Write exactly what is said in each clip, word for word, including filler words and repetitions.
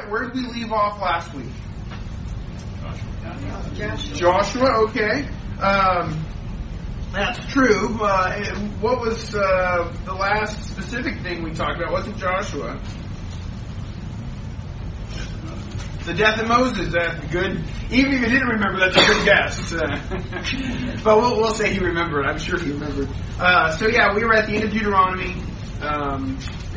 What? Where did we leave off last week? Joshua. Joshua, okay. Um, that's true. Uh, what was uh, the last specific thing we talked about? Wasn't Joshua? The death of Moses. That's good. Even if you didn't remember, that's a good guess. Uh, but we'll, we'll say he remembered. I'm sure he remembered. Uh, so yeah, we were at the end of Deuteronomy. Um,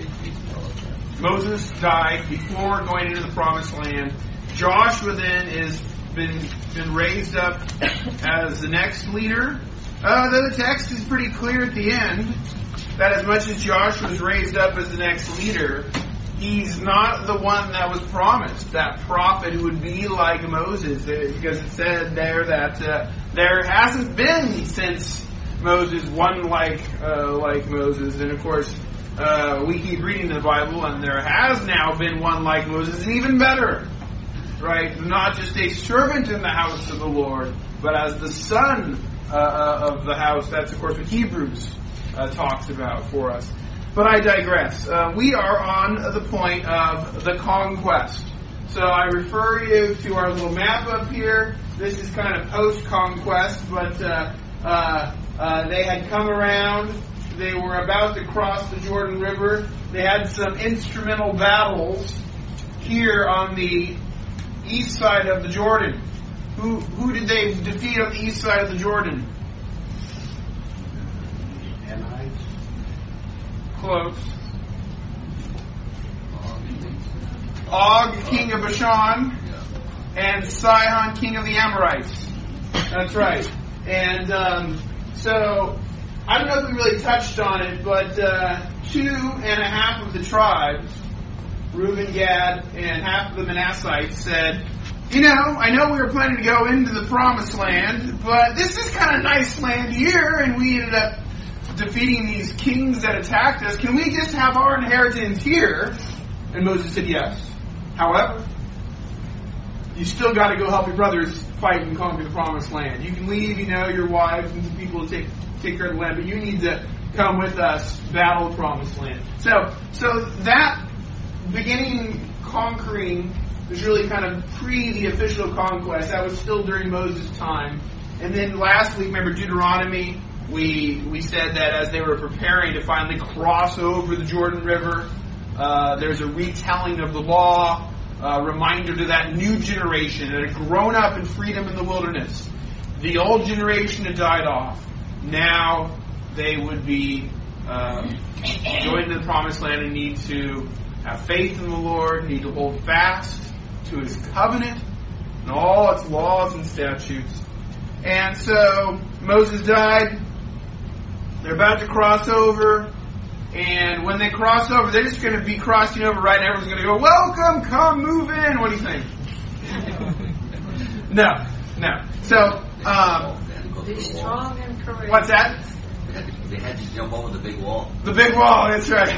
Moses died before going into the promised land. Joshua then is been been raised up as the next leader. Uh, the text is pretty clear at the end that as much as Joshua was raised up as the next leader, he's not the one that was promised, that prophet who would be like Moses, because it said there that uh, there hasn't been since Moses one like uh, like Moses, and of course uh, we keep reading the Bible, and there has now been one like Moses, and even better. Right, not just a servant in the house of the Lord, but as the son uh, of the house. That's, of course, what Hebrews uh, talks about for us. But I digress. Uh, we are on the point of the conquest. So I refer you to our little map up here. This is kind of post-conquest, but uh, uh, uh, they had come around. They were about to cross the Jordan River. They had some instrumental battles here on the east side of the Jordan. Who who did they defeat on the east side of the Jordan? Ammonites. Close. Og, king of Bashan, and Sihon, king of the Amorites. That's right. And um, so, I don't know if we really touched on it, but uh, two and a half of the tribes, Reuben, Gad, and half of the Manassites said, you know, I know we were planning to go into the promised land, but this is kind of nice land here, and we ended up defeating these kings that attacked us. Can we just have our inheritance here? And Moses said yes. However, you still got to go help your brothers fight and conquer the promised land. You can leave, you know, your wives and people to take, take care of the land, but you need to come with us, battle the promised land. So, so that beginning conquering was really kind of pre the official conquest. That was still during Moses' time. And then last week, remember Deuteronomy, we we said that as they were preparing to finally cross over the Jordan River, uh, there's a retelling of the law, a reminder to that new generation that had grown up in freedom in the wilderness. The old generation had died off. Now they would be uh, going to the promised land and need to have faith in the Lord, need to hold fast to His covenant and all its laws and statutes. And so Moses died. They're about to cross over. And when they cross over, they're just going to be crossing over right, and everyone's going to go, welcome, come, move in. What do you think? no, no. So, um, Be strong and courageous. What's that? They had to jump over the big wall. The big wall, that's right.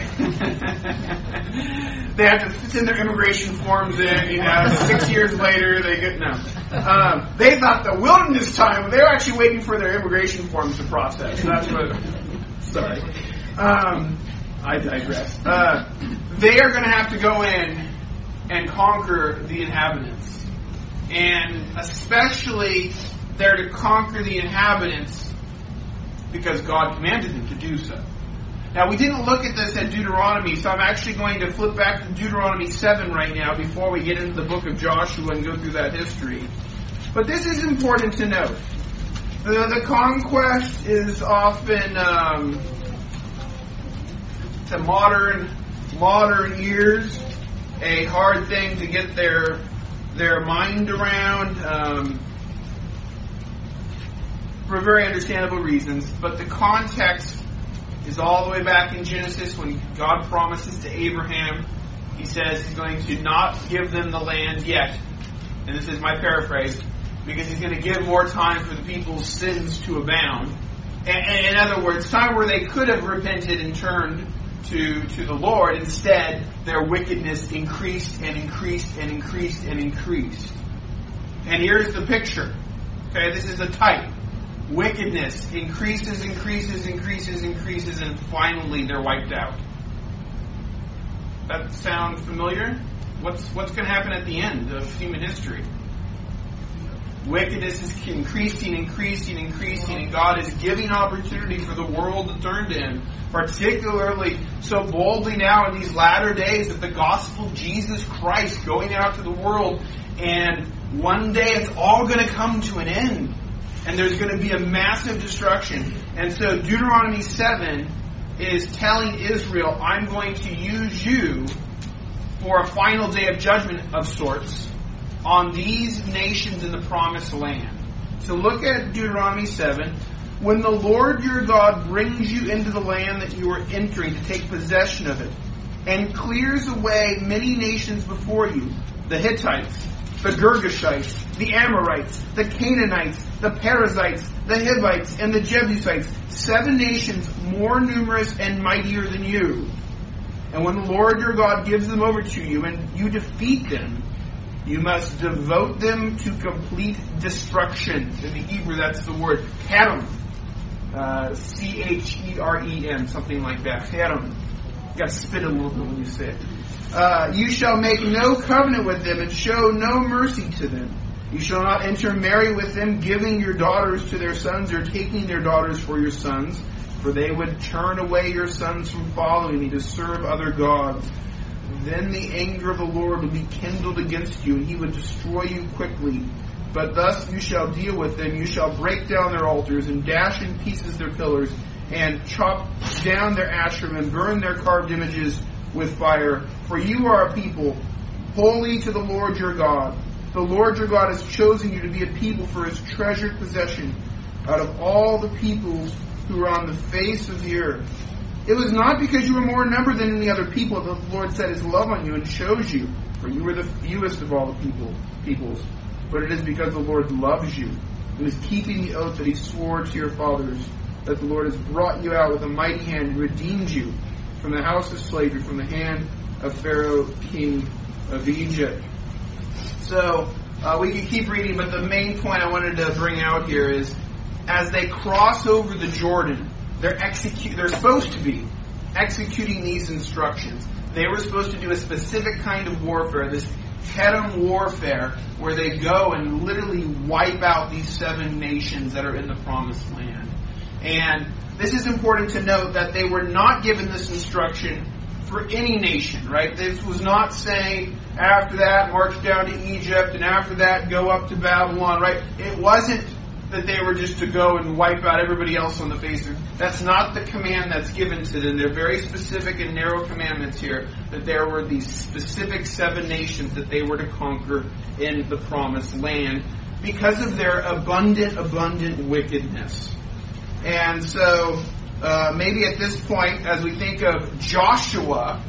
They have to send their immigration forms in, you know, six years later they get, no. Um, they thought the wilderness time, they were actually waiting for their immigration forms to process. That's what, sorry. Um, I digress. Uh, they are going to have to go in and conquer the inhabitants. And especially they're to conquer the inhabitants because God commanded them to do so. Now, we didn't look at this at Deuteronomy, so I'm actually going to flip back to Deuteronomy seven right now before we get into the book of Joshua and go through that history. But this is important to note. The, the conquest is often, um, to modern, modern ears, a hard thing to get their, their mind around, um, for very understandable reasons, but the context is all the way back in Genesis when God promises to Abraham. He says He's going to not give them the land yet. And this is my paraphrase, because He's going to give more time for the people's sins to abound. And, in other words, time where they could have repented and turned to, to the Lord. Instead, their wickedness increased and increased and increased and increased. And here's the picture. Okay, this is a type. Wickedness increases, increases, increases, increases, and finally they're wiped out. That sound familiar? what's what's going to happen at the end of human history? Wickedness is increasing, increasing, increasing, and God is giving opportunity for the world to turn to Him. Particularly so boldly now in these latter days that the gospel of Jesus Christ going out to the world, and one day it's all going to come to an end. And there's going to be a massive destruction. And so Deuteronomy seven is telling Israel, I'm going to use you for a final day of judgment of sorts on these nations in the promised land. So look at Deuteronomy seven. When the Lord your God brings you into the land that you are entering to take possession of it, and clears away many nations before you, the Hittites, the Girgashites, the Amorites, the Canaanites, the Perizzites, the Hivites, and the Jebusites, seven nations more numerous and mightier than you. And when the Lord your God gives them over to you, and you defeat them, you must devote them to complete destruction. In the Hebrew, that's the word Hedom. Uh, C H E R E M, something like that. Hedom. You got to spit a little bit when you say it. Uh, you shall make no covenant with them and show no mercy to them. You shall not intermarry with them, giving your daughters to their sons or taking their daughters for your sons, for they would turn away your sons from following me to serve other gods. Then the anger of the Lord will be kindled against you, and He would destroy you quickly. But thus you shall deal with them. You shall break down their altars and dash in pieces their pillars and chop down their Asherim and burn their carved images with fire. For you are a people holy to the Lord your God. The Lord your God has chosen you to be a people for His treasured possession out of all the peoples who are on the face of the earth. It was not because you were more in number than any other people that the Lord set His love on you and chose you, for you were the fewest of all the people peoples. But it is because the Lord loves you and is keeping the oath that He swore to your fathers, that the Lord has brought you out with a mighty hand and redeemed you from the house of slavery, from the hand of Pharaoh, king of Egypt. So, uh, we could keep reading, but the main point I wanted to bring out here is, as they cross over the Jordan, they're execute. They're supposed to be executing these instructions. They were supposed to do a specific kind of warfare, this Hedom warfare, where they go and literally wipe out these seven nations that are in the promised land. And this is important to note that they were not given this instruction for any nation, right? This was not saying, after that, march down to Egypt, and after that, go up to Babylon, right? It wasn't that they were just to go and wipe out everybody else on the face of. That's not the command that's given to them. They're very specific and narrow commandments here, that there were these specific seven nations that they were to conquer in the promised land because of their abundant, abundant wickedness. And so, uh, maybe at this point, as we think of Joshua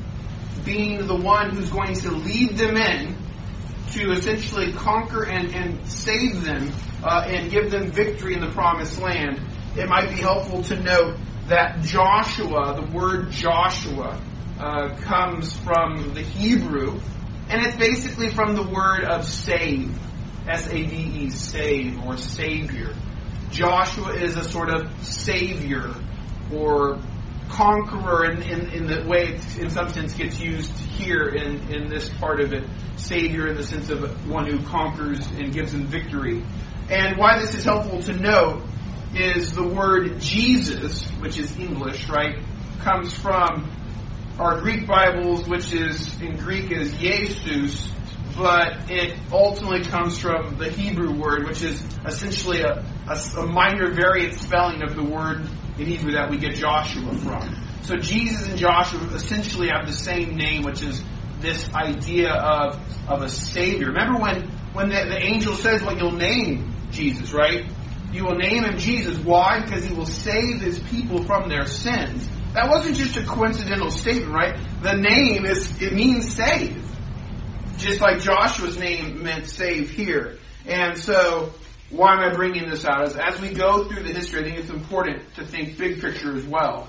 being the one who's going to lead them in to essentially conquer and, and save them uh, and give them victory in the promised land, it might be helpful to note that Joshua, the word Joshua, uh, comes from the Hebrew, and it's basically from the word of save, S A V E, save, or savior. Joshua is a sort of savior or conqueror in, in, in the way it in some sense gets used here in, in this part of it. Savior in the sense of one who conquers and gives them victory. And why this is helpful to note is the word Jesus, which is English, right, comes from our Greek Bibles, which is in Greek is Jesus, but it ultimately comes from the Hebrew word, which is essentially a, a, a minor variant spelling of the word in Hebrew that we get Joshua from. So Jesus and Joshua essentially have the same name, which is this idea of of a Savior. Remember when, when the, the angel says, well, you'll name Jesus, right? You will name him Jesus. Why? Because he will save his people from their sins. That wasn't just a coincidental statement, right? The name is, it means save. Just like Joshua's name meant save here. And so, why am I bringing this out? As, as we go through the history, I think it's important to think big picture as well.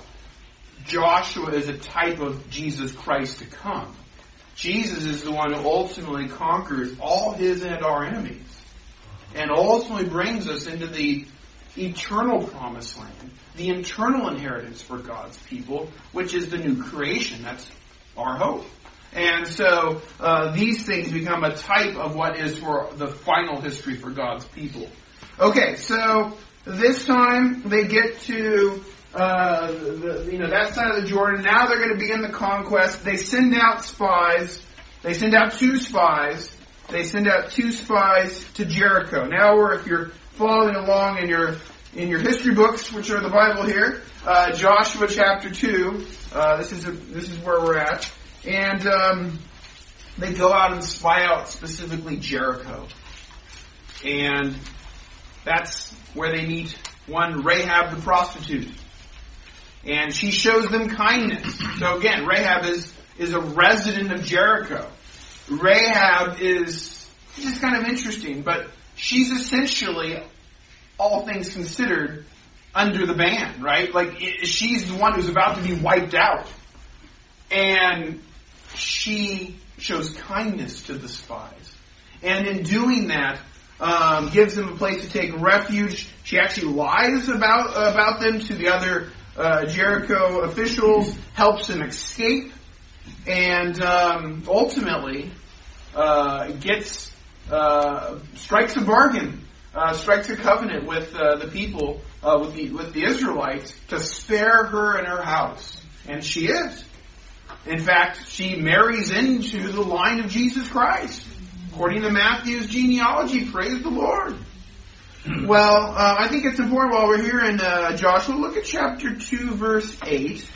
Joshua is a type of Jesus Christ to come. Jesus is the one who ultimately conquers all his and our enemies. And ultimately brings us into the eternal promised land. The eternal inheritance for God's people, which is the new creation. That's our hope. And so uh, these things become a type of what is for the final history for God's people. Okay, so this time they get to uh, the, you know that side of the Jordan. Now they're going to begin the conquest. They send out spies. They send out two spies. They send out two spies to Jericho. Now, or if you're following along in your in your history books, which are the Bible here, uh, Joshua chapter two. Uh, this is a, this is where we're at. And um, they go out and spy out specifically Jericho. And that's where they meet one Rahab the prostitute. And she shows them kindness. So again, Rahab is, is a resident of Jericho. Rahab is just kind of interesting, but she's essentially, all things considered, under the ban, right? Like, it, she's the one who's about to be wiped out. And she shows kindness to the spies. And in doing that, um, gives them a place to take refuge. She actually lies about about them to the other uh, Jericho officials, helps them escape, and um, ultimately uh, gets uh, strikes a bargain, uh, strikes a covenant with uh, the people, uh, with the with the Israelites, to spare her and her house. And she is. In fact, she marries into the line of Jesus Christ, according to Matthew's genealogy. Praise the Lord. Well, uh, I think it's important while we're here in uh, Joshua, look at chapter two, verse eight.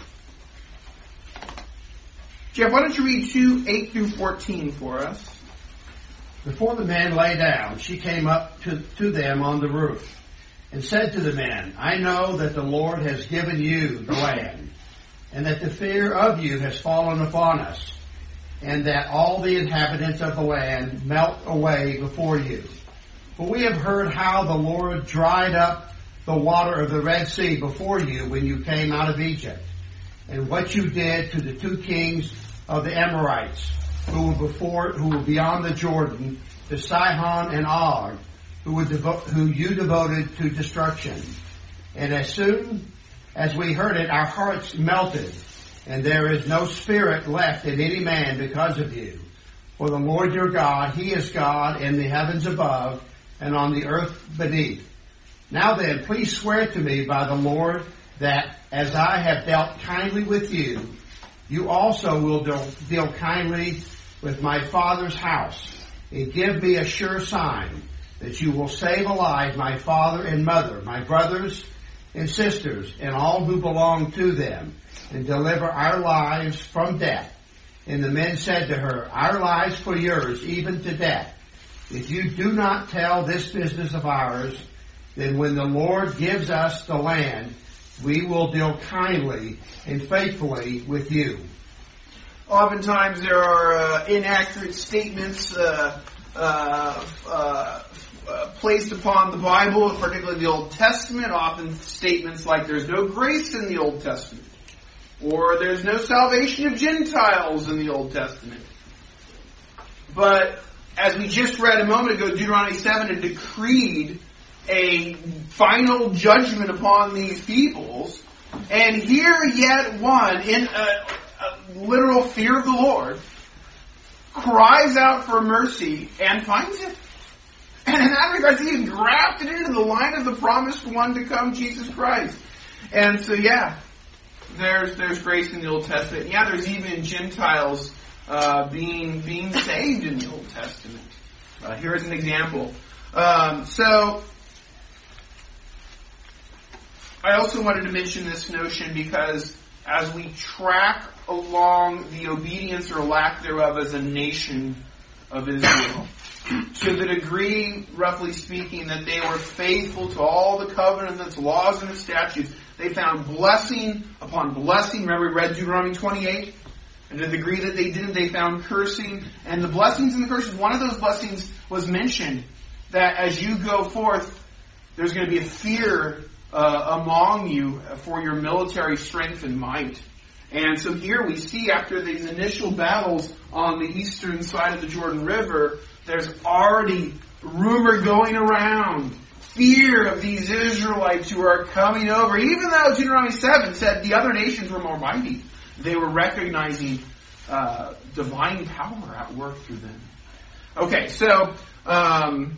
Jeff, why don't you read two, eight through fourteen for us? Before the men lay down, she came up to, to them on the roof and said to the men, I know that the Lord has given you the land, and that the fear of you has fallen upon us, and that all the inhabitants of the land melt away before you. For we have heard how the Lord dried up the water of the Red Sea before you when you came out of Egypt, and what you did to the two kings of the Amorites, who were before, who were beyond the Jordan, to Sihon and Og, who were devo- who you devoted to destruction. And as soon as we heard it, our hearts melted, and there is no spirit left in any man because of you. For the Lord your God, He is God in the heavens above and on the earth beneath. Now then, please swear to me by the Lord that as I have dealt kindly with you, you also will deal, deal kindly with my father's house, and give me a sure sign that you will save alive my father and mother, my brothers and sisters, and all who belong to them, and deliver our lives from death. And the men said to her, our lives for yours, even to death. If you do not tell this business of ours, then when the Lord gives us the land, we will deal kindly and faithfully with you. Oftentimes there are uh, inaccurate statements uh, uh, uh, uh, placed upon the Bible, particularly the Old Testament. Often statements like there's no grace in the Old Testament, or there's no salvation of Gentiles in the Old Testament. But as we just read a moment ago, Deuteronomy seven had decreed a final judgment upon these peoples, and here yet one, in a, a literal fear of the Lord, cries out for mercy and finds it. And in that regard, he is grafted into the line of the promised one to come, Jesus Christ. And so, yeah, there's there's grace in the Old Testament. Yeah, there's even Gentiles uh, being being saved in the Old Testament. Uh, here's an example. Um, so, I also wanted to mention this notion because as we track along the obedience or lack thereof as a nation of Israel, to the degree, roughly speaking, that they were faithful to all the covenants, laws, and the statutes, they found blessing upon blessing. Remember we read Deuteronomy twenty-eight? And to the degree that they didn't, they found cursing. And the blessings and the curses, one of those blessings was mentioned, that as you go forth, there's going to be a fear uh, among you for your military strength and might. And so here we see, after these initial battles on the eastern side of the Jordan River, there's already rumor going around, fear of these Israelites who are coming over. Even though Deuteronomy seven said the other nations were more mighty, they were recognizing uh, divine power at work through them. Okay, so um,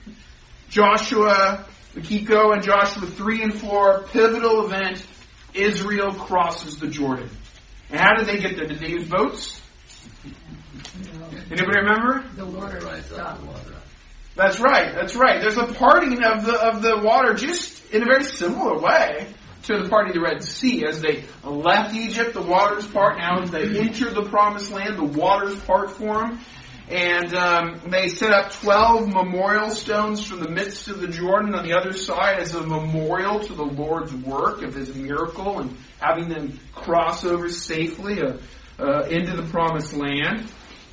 Joshua, we keep going. Joshua three and four, pivotal event. Israel crosses the Jordan. And how did they get there? Did they use boats? Anybody remember? The water stopped. That's right. That's right. There's a parting of the of the water, just in a very similar way to the parting of the Red Sea. As they left Egypt, the waters part. Now, as they enter the Promised Land, the waters part for them. And um, they set up twelve memorial stones from the midst of the Jordan on the other side as a memorial to the Lord's work of His miracle and having them cross over safely uh, uh, into the Promised Land.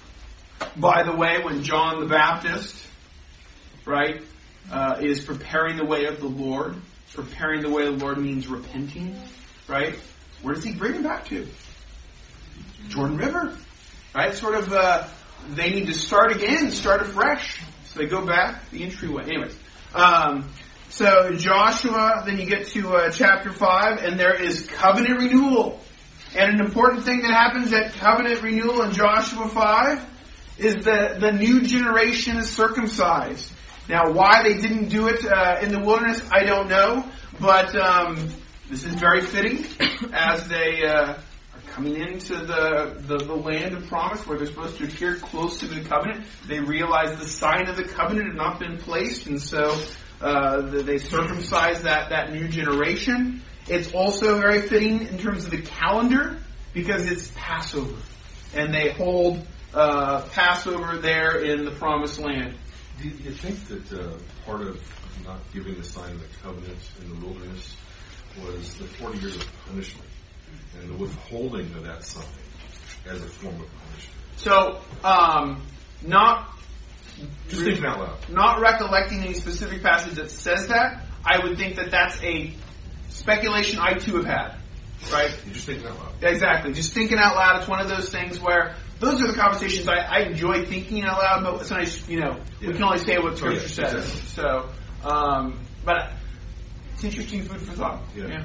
By the way, when John the Baptist, right, uh, is preparing the way of the Lord, preparing the way of the Lord means repenting, right? Where does he bring them back to? Jordan River, right? Sort of, uh, they need to start again, start afresh. So they go back the entryway. Anyways, um, so Joshua, then you get to uh, chapter five, and there is covenant renewal. And an important thing that happens at covenant renewal in Joshua five is that the new generation is circumcised. Now, why they didn't do it uh, in the wilderness, I don't know. But um, this is very fitting as they uh, are coming into the, the, the land of promise where they're supposed to adhere close to the covenant. They realize the sign of the covenant had not been placed, and so uh, they circumcise that, that new generation. It's also very fitting in terms of the calendar because it's Passover. And they hold uh, Passover there in the Promised Land. Do you think that uh, part of not giving the sign of the covenant in the wilderness was the forty years of punishment and the withholding of that sign as a form of punishment? So, um, not just thinking out loud, not recollecting any specific passage that says that, I would think that that's a speculation I too have had. Right? You're just thinking out loud. Exactly. Just thinking out loud. It's one of those things where those are the conversations I, I enjoy thinking out loud, but sometimes, you know, yeah. we can only say what Scripture oh, yeah, says. exactly. So, um, but it's interesting food for thought. Yeah. yeah.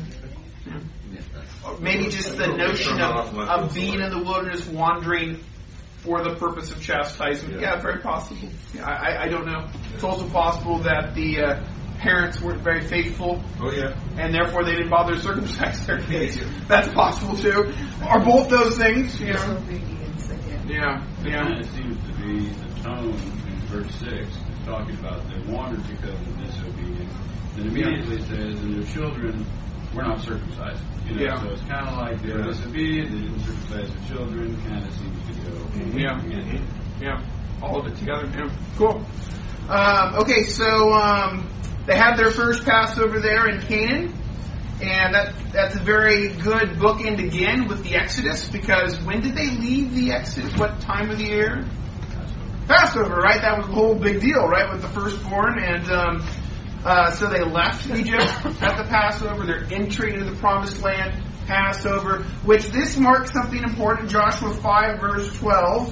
yeah. Or maybe just the notion of, of being in the wilderness, wandering for the purpose of chastisement. Yeah, yeah very possible. Yeah, I, I don't know. Yeah. It's also possible that the uh, parents weren't very faithful. Oh, yeah. And therefore they didn't bother to circumcise their kids. That's possible too. Are both those things? You know? Yeah, yeah. And it seems to be the tone in verse six is talking about they wandered because of disobedience. And immediately yeah. says, and their children were not circumcised. You know, yeah. so it's kind of like they're yeah. disobedient, they didn't circumcise their children, kind of seems to go. Mm-hmm. Yeah, mm-hmm. yeah. All of it together. Yeah. Cool. Um, okay, so um, they had their first Passover there in Canaan. And that that's a very good bookend again with the Exodus, because when did they leave the Exodus? What time of the year? Passover, Passover right? That was the whole big deal, right, with the firstborn. And um, uh, so they left Egypt at the Passover. They're entering into the Promised Land, Passover, which this marks something important. Joshua five, verse twelve.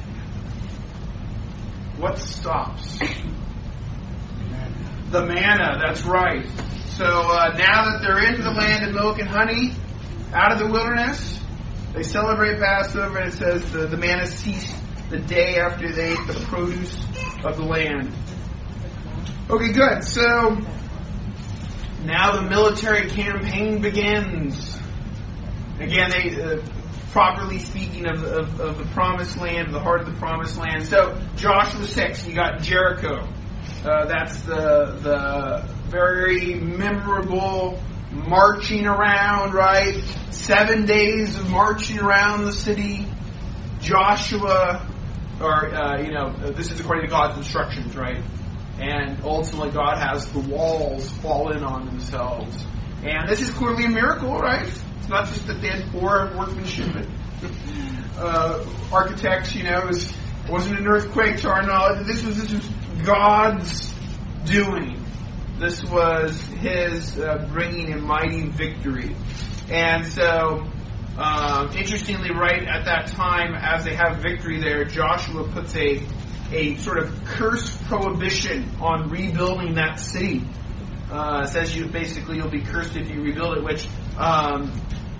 What stops? The manna, that's right. So uh, now that they're into the land of milk and honey, out of the wilderness, they celebrate Passover, and it says the, the manna ceased the day after they ate the produce of the land. Okay, good. So now the military campaign begins. Again, they uh, properly speaking of, of, of the Promised Land, the heart of the Promised Land. So Joshua six, you got Jericho. Uh, that's the the very memorable marching around, right? Seven days of marching around the city. Joshua, or, uh, you know, this is according to God's instructions, right? And ultimately God has the walls fall in on themselves. And this is clearly a miracle, right? It's not just that they had poor workmanship. Uh, architects, you know, it, was, it wasn't an earthquake to our knowledge. This was, this was God's doing. This was His uh, bringing a mighty victory. And so, um, interestingly, right at that time, as they have victory there, Joshua puts a a sort of curse prohibition on rebuilding that city. Uh, says you basically you'll be cursed if you rebuild it, which um,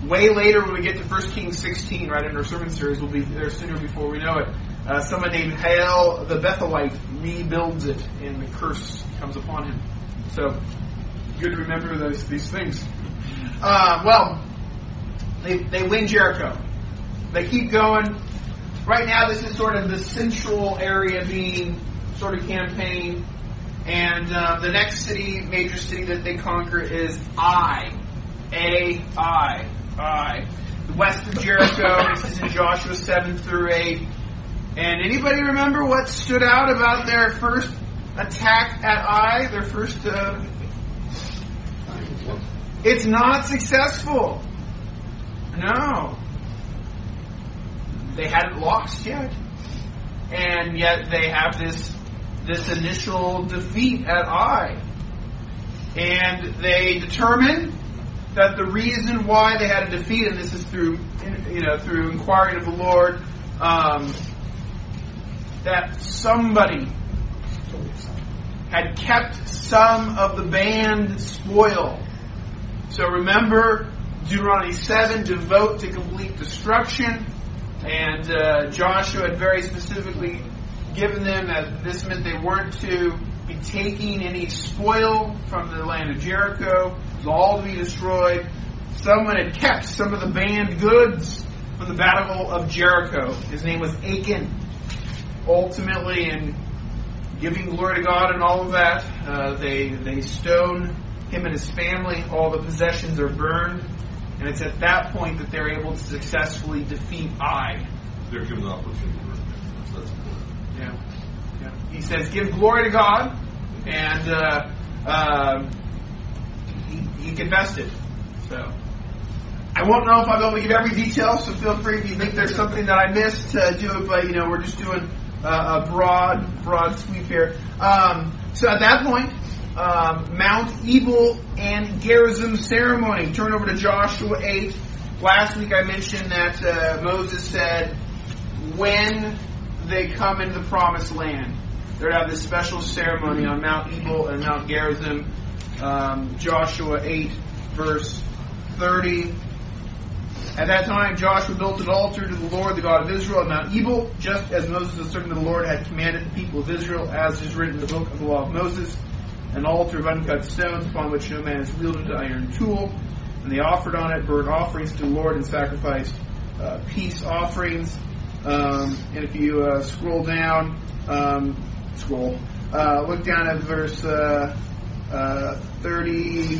way later, when we get to First Kings sixteen, right in our sermon series, we'll be there sooner before we know it. Uh, someone named Hael the Bethelite rebuilds it, and the curse comes upon him. So, good to remember those these things. Uh, well, they they win Jericho. They keep going. Right now, this is sort of the central area being sort of campaign. And uh, the next city, major city that they conquer is Ai. A I. Ai. The west of Jericho. This is in Joshua seven through eight. And anybody remember what stood out about their first attack at Ai? Their first... Uh, it's not successful. No. They hadn't lost yet. And yet they have this this initial defeat at Ai. And they determine that the reason why they had a defeat, and this is through you know through inquiring of the Lord, um, that somebody had kept some of the band spoil. So remember Deuteronomy seven, devote to complete destruction. And uh, Joshua had very specifically given them that this meant they weren't to be taking any spoil from the land of Jericho. It was all to be destroyed. Someone had kept some of the banned goods from the Battle of Jericho. His name was Achan. Ultimately, in giving glory to God and all of that, uh, they, they stone him and his family. All the possessions are burned. And it's at that point that they're able to successfully defeat Ai. They're given the opportunity to repent. So that's important. Yeah. yeah. He says, give glory to God. And uh, uh, he, he confessed it. So I won't know if I'll be able to give every detail, so feel free if you think there's something that I missed to do it. But, you know, we're just doing uh, a broad, broad sweep here. Um, so at that point, Um, Mount Ebal and Gerizim ceremony. Turn over to Joshua eight. Last week I mentioned that uh, Moses said when they come into the promised land, they're to have this special ceremony on Mount Ebal and Mount Gerizim. Um, Joshua eight, verse thirty. At that time, Joshua built an altar to the Lord, the God of Israel, at Mount Ebal, just as Moses, the servant of the Lord, had commanded the people of Israel, as is written in the book of the law of Moses. An altar of uncut stones upon which no man has wielded an iron tool. And they offered on it burnt offerings to the Lord and sacrificed uh, peace offerings. Um, and if you uh, scroll down, um, scroll, uh, look down at verse uh, uh, thirty,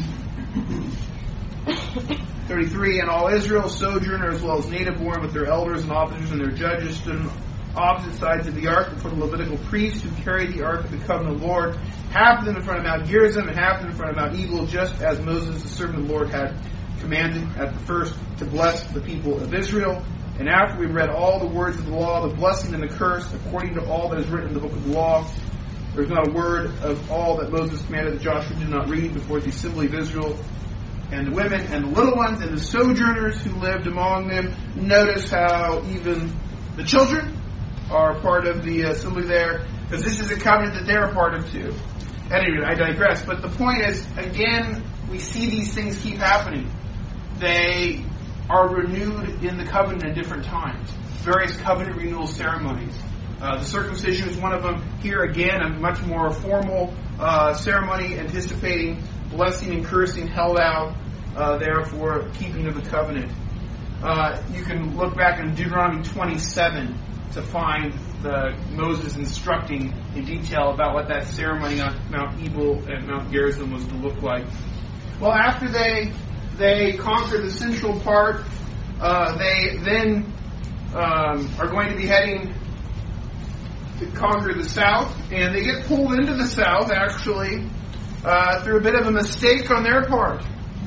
thirty-three. And all Israel, sojourner as well as native born, with their elders and officers and their judges, stood on opposite sides of the ark before the Levitical priests who carried the ark of the covenant of the Lord, half of them in front of Mount Gerizim and half of them in front of Mount Ebal, just as Moses, the servant of the Lord, had commanded at the first to bless the people of Israel. And after we read all the words of the law, the blessing and the curse, according to all that is written in the book of the law, there is not a word of all that Moses commanded that Joshua did not read before the assembly of Israel, and the women and the little ones and the sojourners who lived among them. Notice how even the children are part of the assembly there, because this is a covenant that they're a part of too. Anyway, I digress. But the point is, again, we see these things keep happening. They are renewed in the covenant at different times. Various covenant renewal ceremonies. Uh, the circumcision is one of them. Here again, a much more formal uh, ceremony anticipating blessing and cursing held out uh, there for keeping of the covenant. Uh, you can look back in Deuteronomy twenty-seven to find the Moses instructing in detail about what that ceremony on Mount Ebal and Mount Gerizim was to look like. Well, after they they conquer the central part, uh, they then um, are going to be heading to conquer the south, and they get pulled into the south, actually, uh, through a bit of a mistake on their part.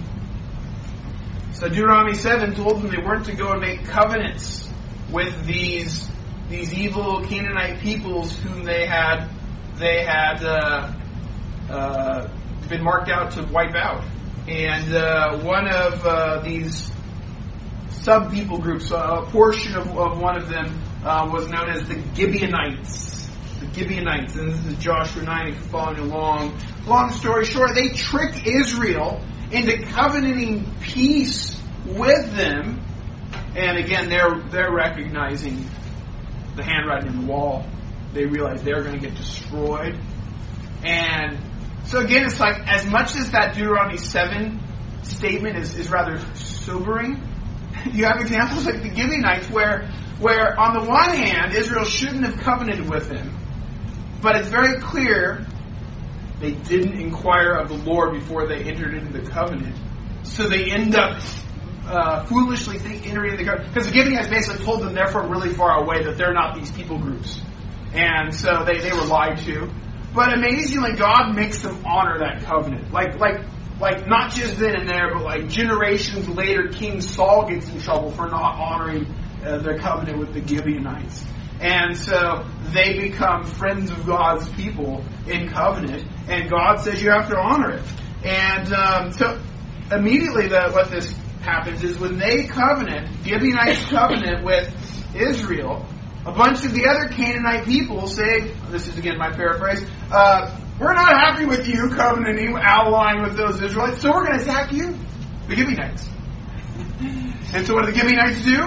So Deuteronomy seven told them they weren't to go and make covenants with these these evil Canaanite peoples whom they had they had uh, uh, been marked out to wipe out. And uh, one of uh, these sub-people groups, uh, a portion of, of one of them uh, was known as the Gibeonites. The Gibeonites, and this is Joshua nine, if you're following along. Long story short, they trick Israel into covenanting peace with them. And again, they're they're recognizing the handwriting on the wall. They realize they're going to get destroyed. And so again, it's like, as much as that Deuteronomy seven statement is, is rather sobering, you have examples like the Gibeonites where, where on the one hand, Israel shouldn't have covenanted with him, but it's very clear they didn't inquire of the Lord before they entered into the covenant. So they end up uh, foolishly think, entering into the covenant. Because the Gibeonites basically told them they're from really far away, that they're not these people groups. And so they, they were lied to. But amazingly, God makes them honor that covenant. Like, like, like not just then and there, but like generations later, King Saul gets in trouble for not honoring uh, their covenant with the Gibeonites. And so they become friends of God's people in covenant, and God says you have to honor it. And um, so immediately the, what this happens is when they covenant, Gibeonites covenant with Israel, a bunch of the other Canaanite people say, this is again my paraphrase, uh, we're not happy with you covenanting, allying with those Israelites, so we're going to attack you, the Gibeonites. And so what do the Gibeonites do?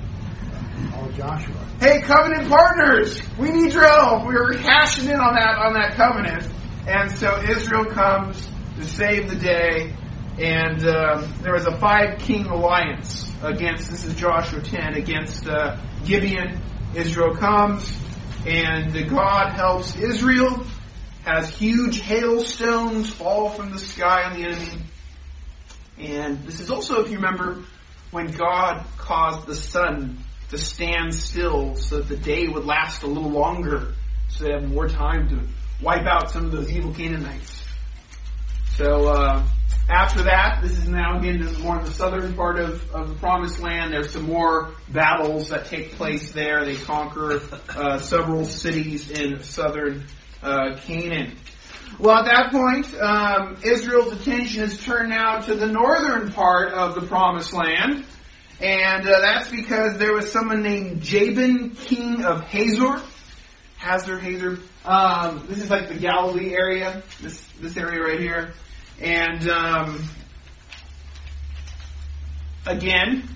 Oh, Joshua. Hey, covenant partners, we need your help. We were cashing in on that on that covenant. And so Israel comes to save the day. And um, there was a five-king alliance against, this is Joshua ten, against uh, Gibeon. Israel comes, and God helps Israel, has huge hailstones fall from the sky on the enemy. And this is also, if you remember, when God caused the sun to stand still so that the day would last a little longer, so they have more time to wipe out some of those evil Canaanites. So uh, after that, this is now again this is more in the southern part of, of the Promised Land. There's some more battles that take place there. They conquer uh, several cities in southern uh, Canaan. Well, at that point, um, Israel's attention is turned now to the northern part of the Promised Land. And uh, that's because there was someone named Jabin, king of Hazor. Hazor, Hazor. Um, this is like the Galilee area, this this area right here. And um, again,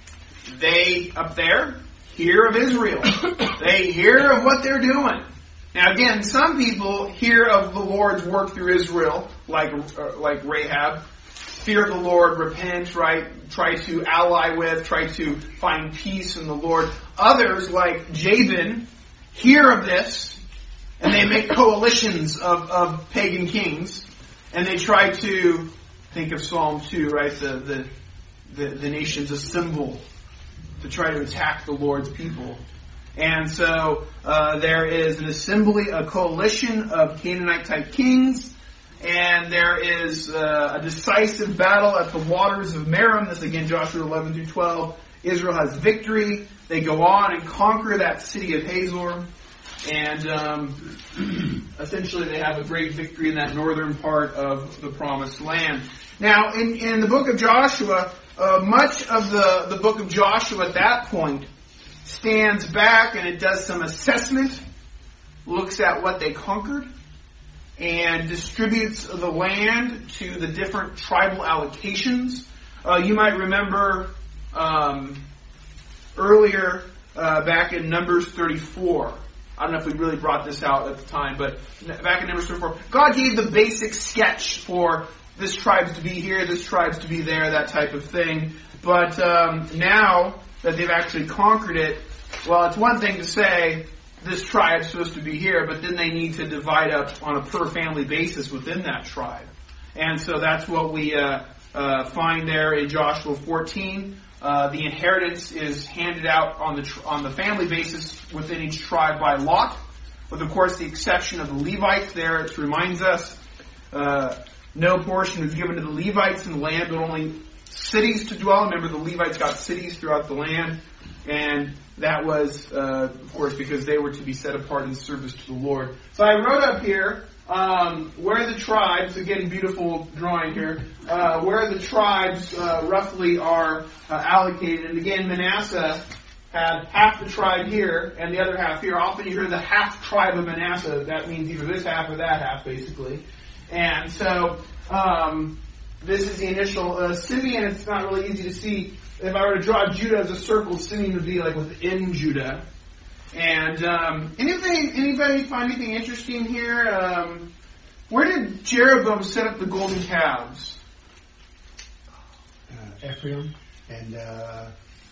they up there hear of Israel. They hear of what they're doing. Now again, some people hear of the Lord's work through Israel, like uh, like Rahab. Fear the Lord, repent, right? Try to ally with, try to find peace in the Lord. Others, like Jabin, hear of this, and they make coalitions of, of pagan kings, and they try to, think of Psalm two, right? The, the, the, the nations assemble to try to attack the Lord's people. And so uh, there is an assembly, a coalition of Canaanite-type kings, and there is uh, a decisive battle at the waters of Merom. This again, Joshua eleven through twelve. Israel has victory. They go on and conquer that city of Hazor. And um, essentially they have a great victory in that northern part of the Promised Land. Now, in, in the book of Joshua, uh, much of the, the book of Joshua at that point stands back and it does some assessment, looks at what they conquered, and distributes the land to the different tribal allocations. Uh, you might remember um, earlier uh, back in Numbers thirty-four. I don't know if we really brought this out at the time, but back in Numbers thirty-four, God gave the basic sketch for this tribe's to be here, this tribe's to be there, that type of thing. But um, now that they've actually conquered it, well, it's one thing to say, this tribe's supposed to be here, but then they need to divide up on a per family basis within that tribe. And so that's what we uh, uh, find there in Joshua fourteen. Uh, the inheritance is handed out on the tr- on the family basis within each tribe by lot, with of course the exception of the Levites there. It reminds us uh, no portion is given to the Levites in the land, but only cities to dwell. Remember, the Levites got cities throughout the land, and that was, uh, of course, because they were to be set apart in service to the Lord. So I wrote up here um, where the tribes, again, beautiful drawing here, uh, where the tribes uh, roughly are uh, allocated. And again, Manasseh had half the tribe here and the other half here. Often you hear the half tribe of Manasseh. That means either this half or that half, basically. And so um, this is the initial uh, Simeon. It's not really easy to see. If I were to draw Judah as a circle, Simeon would be like within Judah. And um, anything, anybody find anything interesting here? Um, where did Jeroboam set up the golden calves? Uh, Ephraim and uh,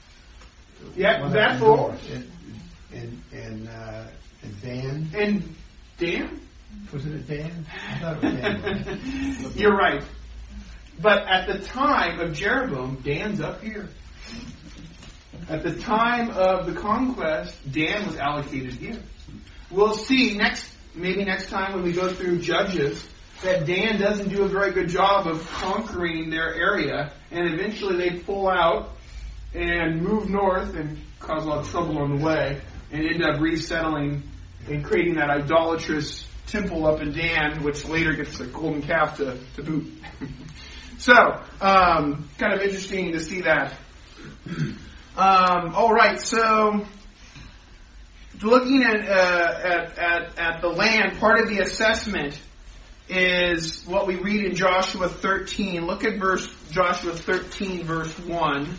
Yeah, one that up in fool. north. And and and, uh, and Dan. And Dan? Was it a Dan? I thought it was Dan. You're right. But at the time of Jeroboam, Dan's up here. At the time of the conquest, Dan was allocated here. We'll see next, maybe next time when we go through Judges, that Dan doesn't do a very good job of conquering their area, and eventually they pull out and move north and cause a lot of trouble on the way, and end up resettling and creating that idolatrous temple up in Dan, which later gets a golden calf to, to boot. So, um, kind of interesting to see that. Um, all right, so looking at, uh, at at at the land, part of the assessment is what we read in Joshua thirteen. Look at verse Joshua thirteen, verse one.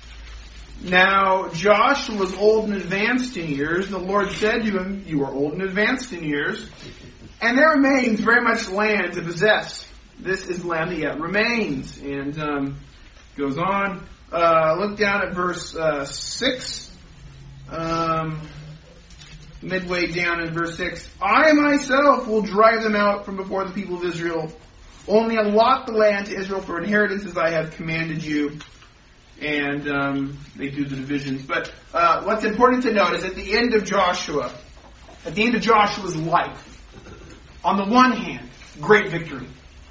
Now Joshua was old and advanced in years, and the Lord said to him, "You are old and advanced in years, and there remains very much land to possess. This is land that yet remains." And um, goes on. Uh, look down at verse uh, six. Um, midway down in verse six. "I myself will drive them out from before the people of Israel. Only allot the land to Israel for inheritance as I have commanded you." And um, they do the divisions. But uh, what's important to note is at the end of Joshua, at the end of Joshua's life, on the one hand, great victory.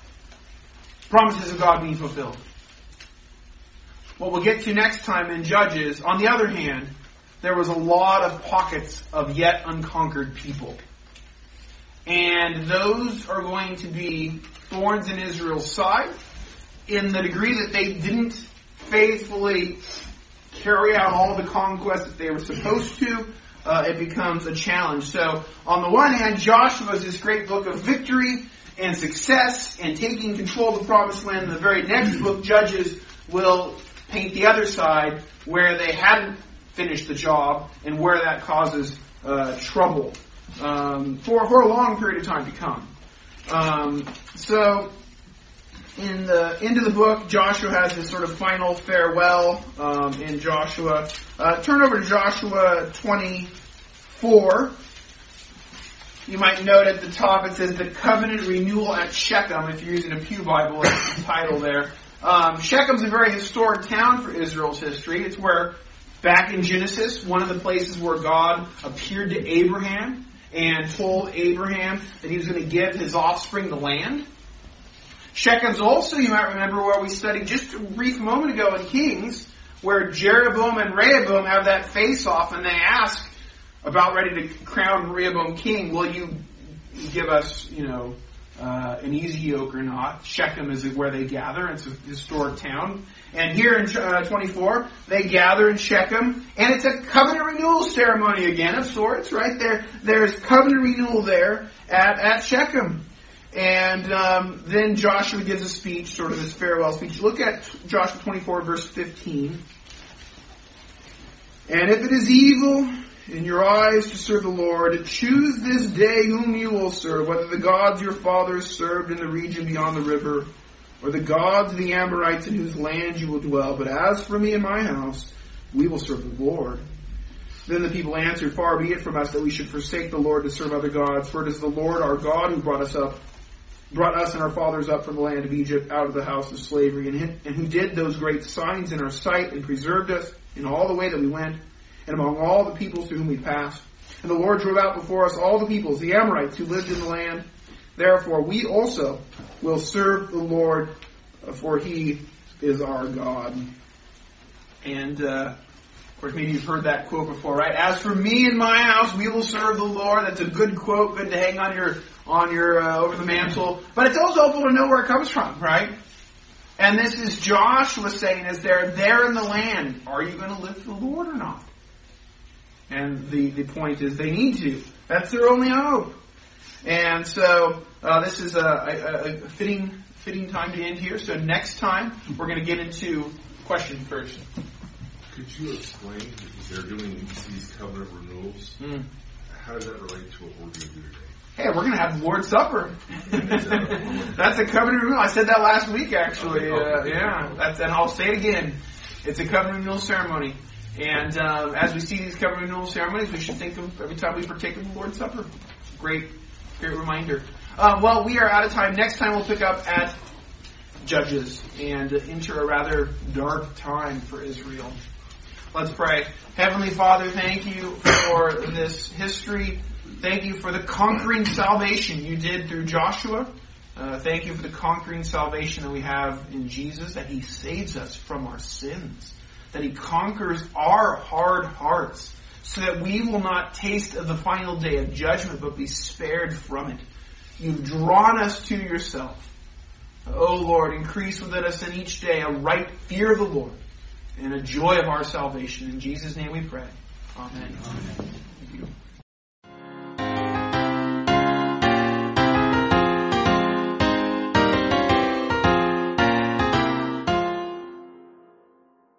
Promises of God being fulfilled. What we'll get to next time in Judges, on the other hand, there was a lot of pockets of yet unconquered people. And those are going to be thorns in Israel's side in the degree that they didn't faithfully carry out all the conquest that they were supposed to. Uh, it becomes a challenge. So, on the one hand, Joshua is this great book of victory and success and taking control of the promised land. In the very next book, Judges, will paint the other side where they hadn't finished the job and where that causes uh, trouble um, for, for a long period of time to come. Um, so, in the end of the book, Joshua has this sort of final farewell um, in Joshua. Uh, turn over to Joshua twenty-four. You might note at the top it says the covenant renewal at Shechem. If you're using a Pew Bible, it's the title there. Um, Shechem's a very historic town for Israel's history. It's where, back in Genesis, one of the places where God appeared to Abraham and told Abraham that he was going to give his offspring the land. Shechem's also, you might remember, where we studied just a brief moment ago in Kings, where Jeroboam and Rehoboam have that face-off, and they ask, about ready to crown Rehoboam king, will you give us, you know, uh, an easy yoke or not? Shechem is where they gather. It's a historic town. And here in uh, twenty-four, they gather in Shechem, and it's a covenant renewal ceremony again of sorts, right? There, there's covenant renewal there at, at Shechem. And um, then Joshua gives a speech, sort of his farewell speech. Look at Joshua twenty-four, verse fifteen. "And if it is evil in your eyes to serve the Lord, choose this day whom you will serve, whether the gods your fathers served in the region beyond the river, or the gods of the Amorites in whose land you will dwell. But as for me and my house, we will serve the Lord." Then the people answered, "Far be it from us that we should forsake the Lord to serve other gods, for it is the Lord our God who brought us up, brought us and our fathers up from the land of Egypt out of the house of slavery, and, and who did those great signs in our sight and preserved us in all the way that we went, and among all the peoples through whom we passed. And the Lord drove out before us all the peoples, the Amorites, who lived in the land. Therefore we also will serve the Lord, for He is our God." And, uh, of course, maybe you've heard that quote before, right? "As for me and my house, we will serve the Lord." That's a good quote, good to hang on your, on your, uh, over the mantle. But it's also helpful to know where it comes from, right? And this is Joshua saying, as they're there in the land, are you going to live for the Lord or not? And the, the point is they need to. That's their only hope. And so uh, this is a, a, a fitting fitting time to end here. So next time, we're going to get into question first. Could you explain, if they're doing these covenant renewals, Mm. how does that relate to what we're going to do today? Hey, we're going to have the Lord's Supper. That's a covenant renewal. I said that last week, actually. Uh, yeah, that's, and I'll say it again. It's a covenant renewal ceremony. And um, as we see these covenant renewal ceremonies, we should think of every time we partake of the Lord's Supper. Great, great reminder. Uh, well, we are out of time. Next time we'll pick up at Judges and enter a rather dark time for Israel. Let's pray. Heavenly Father, thank you for this history. Thank you for the conquering salvation you did through Joshua. Uh, thank you for the conquering salvation that we have in Jesus, that He saves us from our sins, that He conquers our hard hearts, so that we will not taste of the final day of judgment, but be spared from it. You've drawn us to yourself. Oh Lord, increase within us in each day a right fear of the Lord and a joy of our salvation. In Jesus' name we pray. Amen. Amen. Thank you.